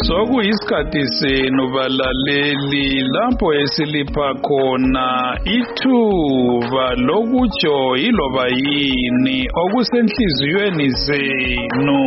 Sokuyisikhathi senu balaleli lapho esilipha khona ithuba lokutsho iloba yini okusenhliziyweni zenu.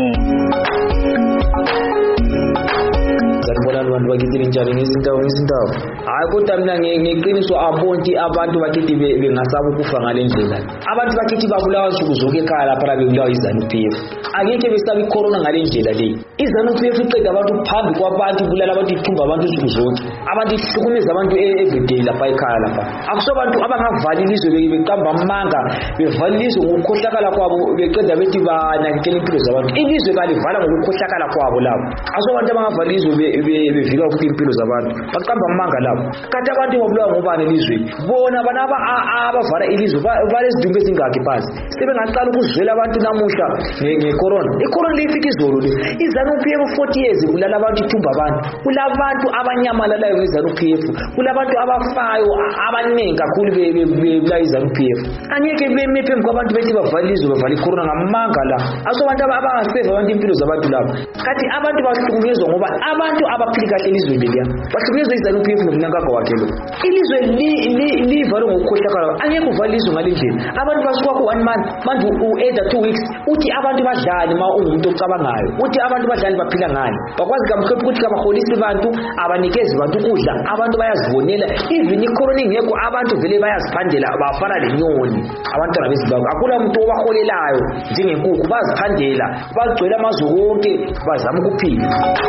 Sanibona abantu bakithi njani ngezindawo hayi kodwa mina ngeqiniso abonti abantu bakithi bengasaba ukufa ngalendlela. Abantu bakithi babulawa nsuku zonke ekhaya lapha bebulawa iZANU-PF. Angeke besabe icorona ngalendlela le. iZANU-PF iqeda abantu phambi kwabantu ibulala abantu ithumba abantu nsuku zonke. Abantu ihlukumeza abantu everyday lapha ekhaya lapha. Akusobantu abangavali ilizwe beqamba amanga bevali ilizwe ngokukhohlakala kwabo beqeda bethi banakekela impilo zabantu. Ilizwe balivala ngokukhohlakala kwabo lapho. Akusobantu abangavali ilizwe bevika ukuthi impilo zabantu baqamba amanga lapho. Kanti abantu babulawa ngobani elizweni? Bona banaba abavala ilizwe balezidumbu ezingakhi phansi. Sebengaqala ukuzwela abantu namuhla ngecorona. Icorona lifika izolo le. iZANU-PF 40 years kulala abantu ithumba abantu. Kulabantu abanyamalalayo ngeZANU-PF. Kulabantu abafayo abaningi kakhulu bebula iZANU-PF. Angeke beme phambi kwabantu bethi bavala ilizwe bavala icorona ngamanga la. Asobantu abangaseva abantu impilo zabantu lapho. Kanti abantu bahlukunyezwa ngoba abantu abaphili kahle elizweni liya. Bahlukunyezwa iZANU-PF nomnangagwa wakhe lo. Ilizwe livalo ngokukhohlakala. Angeke uvala ilizwe ngalendlela. Abantu basuka ku 1 month manje u-either 2 weeks uthi abantu badlali ma ungumuntu ocabangayo. Uthi abantu badlali baphila ngani. Bakwazi kamhlophe ukuthi abaholisi abantu abanikezi abantu ukudla. Abantu bayazibonela even icorona ingekho abantu vele bayaziphandela bafana lenyoni. Abantwana bezimbabwe akula umuntu obaholelayo njengenkukhu baziphandela bagcwele amazwe wonke bazama ukuphila.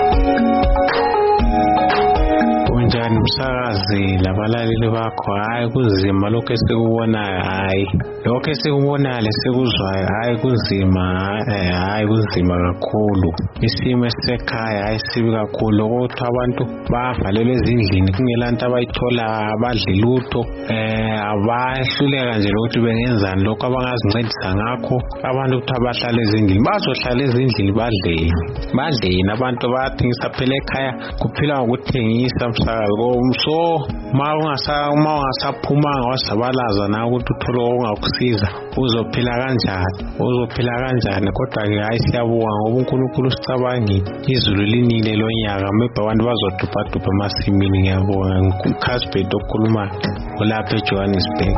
Unjani msakazi labalaleli bakho? Hayi kuzima lokho esikubonayo, hayi lokho esikubona lesikuzwayo, hayi kuzima, hayi kuzima kakhulu. Isimo esekhaya hayi sibi kakhulu ukuthi abantu bavalelwe ezindlini kungelanto abayithola abadli lutho, abahluleka nje ukuthi bengenzani lokho abangazincedisa ngakho. Abantu ukuthi abahlala ezindlini bazohlala ezindlini badleni abantu bayathengisa phela ekhaya kuphila ngokuthengisa msakazi. So ma ungasaphumanga wasabalaza na ukuthi uthole ongakusiza uzophila kanjani. Kodwa ke hayi siyabonga ngoba uNkulunkulu sicabangile izulu linile lo nyaka maybe abantu bazodubha emasimini. Ngiyabonga uCasbet okhuluma olapha eJohannesburg.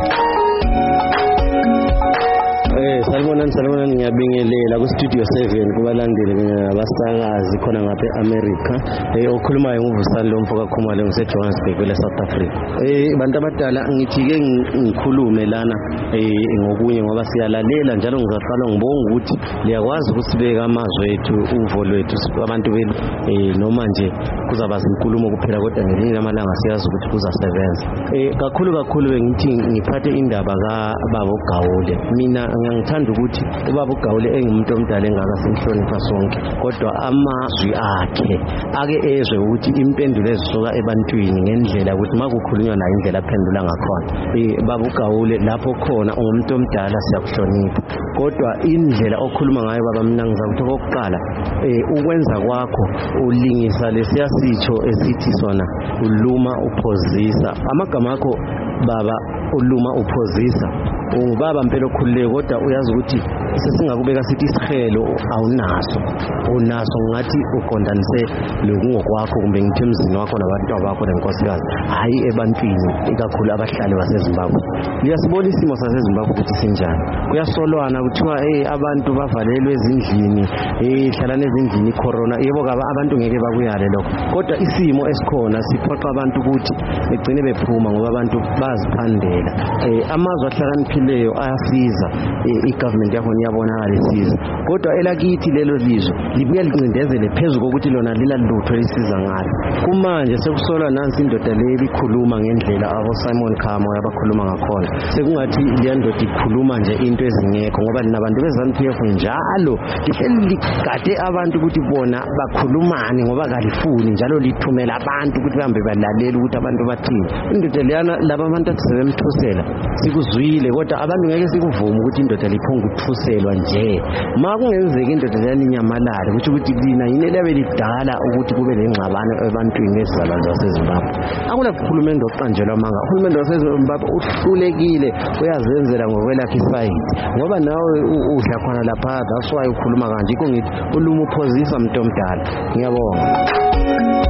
Salibonani ngiyabingelela ku studio 7 kubalandeli abasakazi khona ngapha eAmerica. Okhulumayo nguvusani lo mfoka Khumalo ngiseJohannesburg le South Africa. Bantu abadala ngithi ke ngikhulume lana ngokunye ngoba siyalalela njalo ngizaqala ngibonga ukuthi liyakwazi ukusibeka amazwi ethu uvo lwethu abantu noma nje kuzaba inkulumo kuphela kodwa ngelinye amalanga siyazi ukuthi kuzasebenza. Kakhulu bengithi ngiphathe indaba kaBaba uGawule. Mina ngithanda ukuthi uBaba uGawule engumuntu omdala engaka simhlonipha sonke kodwa amazwi akhe ake ezwe ukuthi impendulo ezisuka ebantwini ngendlela ukuthi makukhulunywa nayo indlela aphendula ngakhona. Baba uGawule lapho khona umuntu omdala siyakuhlonipha kodwa indlela okhuluma ngayo baba mina ngizakuthi okokuqala ukwenza kwakho ulingisa lesiyasitsho esithi sona uluma uphozisa. Amagama akho baba uluma uphozisa ubaba mpela okhulile kodwa uyazi ukuthi sesingakubeka sithi isihelo awunaso unaso ngathi uqondanise lokungokwakho kumbe ngithi emzini wakho nabantu bakho nenkosikazi hayi ebantwini ikakhulu abahlali baseZimbabwe. Liyasibona isimo saseZimbabwe ukuthi sinjani. Kuyasolwana kuthiwa abantu bavalelwe ezindlini hlala nezindlini icorona. Yebo abantu ngeke bakuyale lokho kodwa isimo esikhona siphoqa abantu ukuthi begcine bephuma ngoba abantu baziphandela. Amazwe ahlakaniphileyo ayasiza igovernment yakho niyabonakala isiza kodwa elakithi lelo lizwe libuye lincindezele phezulu kokuthi lona lila lutho lisiza ngalo. Kumanje sekusolwa nansi indoda le ibikhuluma ngendlela abo Simon Khama yabakhuluma ngakhona sekungathi le ndoda ikhuluma nje into ezingekho ngoba linabantu beZANU-PF njalo lihleli ligade abantu ukuthi bona bakhulumane ngoba kalifuni njalo lithumela abantu ukuthi bahambe balalela ukuthi abantu bathini. Indoda leyana laba abantu athi sebemthusela sikuzwile kodwa abantu ngeke sikuvume ukuthi indoda liphonga ukuthuselwa nje. Ma kungenzeka indoda leyana inyamalale ukuthi lina yini labe lidala ukuthi kube lengxabano ebantwini bezizalwane zaseZimbabwe. Akula kuhulumende oqanjelwa amanga. Uhulumende waseZimbabwe uhlulekile uyazenzela ngokwelakhe isayidi ngoba nawe udla khona lapha that's why ukhuluma kanje. Yikho ngithi uluma uphozisa umuntu omdala. Ngiyabonga.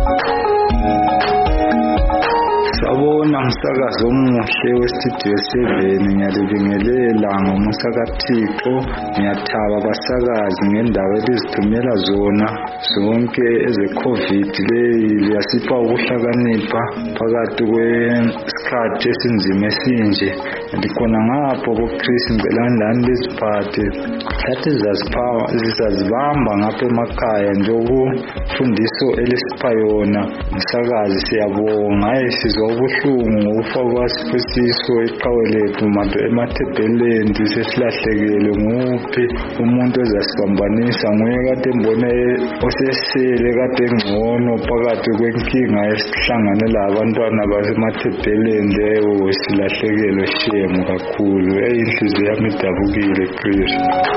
Sabona umsakazo omuhle westudio 7 ngiyalibingelela ngomusa kaThixo ngiyathaba abasakazi ngendaba elizithumela zona zonke eze-COVID leyi yasipha ukuhlakanipha phakathi kwesikhathi esinzima esinje ndikhona ngapho boChris ngicelani lani liziphathe sathi zizazibamba ngapha emakhaya njengokufundiso elisipha yona umsakazi siyabonga sizwa ubuhlungu ngokufa kwasifiso iqhawe lethu manje emathebheleni sesilahlekele nguphi umuntu ozasibambanisa nguye kade mbone osesele kade ngcono phakathi kwenkinga esihlangane labantwana basemathebheleni leyo silahlekelwe shemu kakhulu inhliziyo yami idabukile Chris.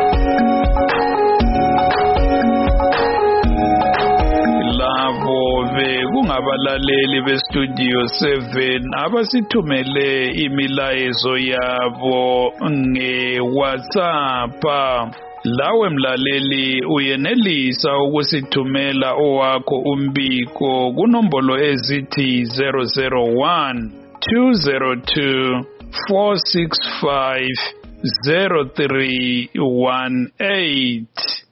Kungabalaleli bestudio 7 abasithumele imilayezo yabo nge-WhatsApp. Lawe mlaleli uyenelisa ukusithumela owakho umbiko kunombolo ezithi 001 202 465 0318.